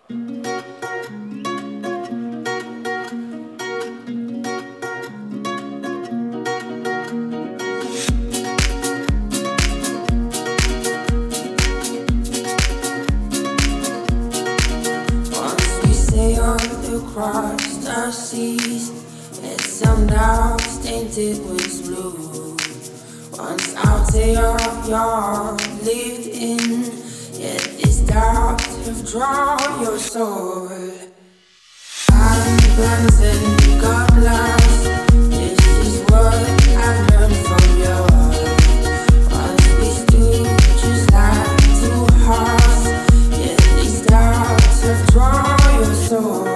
Across our seas, and some dogs tainted with blue. Once out there you're lived in, yet these dogs have drawn your soul. I'm planting got lost. This is what I've learned from you. Once we stood just like two hearts, yet these dogs have drawn your soul.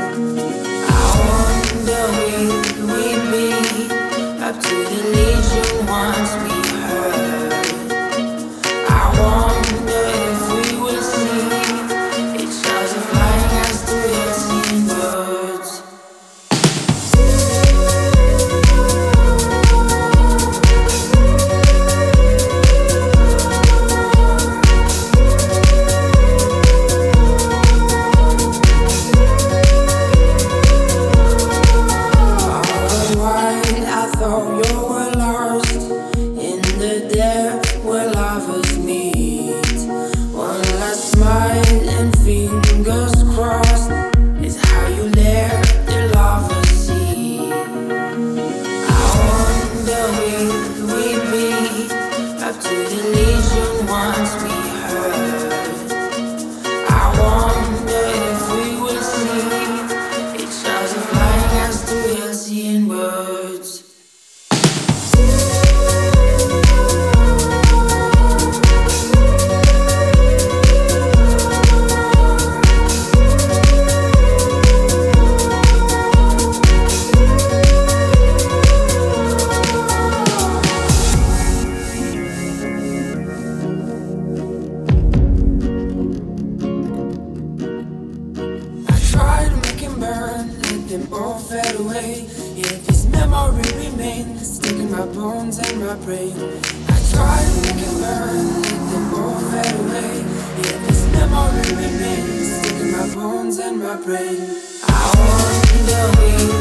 Up to the legion once we heard. I wonder if we will see each other flying as the unseen birds. I wonder